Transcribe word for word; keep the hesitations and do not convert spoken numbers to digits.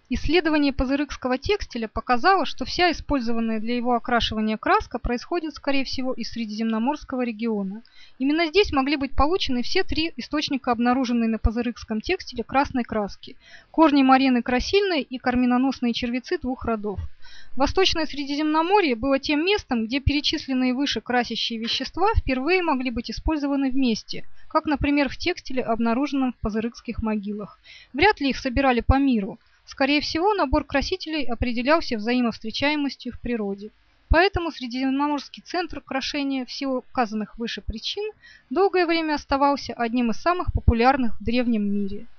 Исследование пазырыкского текстиля показало, что вся использованная для его окрашивания краска происходит, скорее всего, из Средиземноморского региона. Именно здесь могли быть получены все три источника, обнаруженные на пазырыкском текстиле красной краски: корни марены красильной и карминоносные червецы двух родов. Восточное Средиземноморье было тем местом, где перечисленные выше красящие вещества впервые могли быть использованы вместе, как, например, в текстиле, обнаруженном в пазырыкских могилах. Вряд ли их собирали по миру. Скорее всего, набор красителей определялся взаимовстречаемостью в природе. Поэтому Средиземноморский центр крашения в силу указанных выше причин долгое время оставался одним из самых популярных в древнем мире.